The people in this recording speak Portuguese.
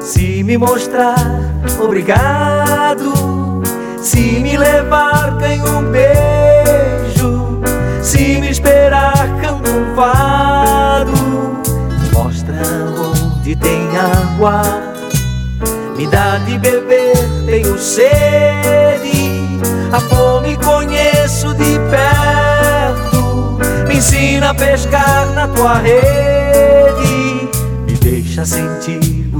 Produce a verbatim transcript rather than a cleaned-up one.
Se me mostrar obrigado, se me levar ganho um beijo, se me esperar canto um fado, mostra onde tem água, me dá de beber, tenho sede, a fome conheço de perto, me ensina a pescar na tua rede, me deixa sentir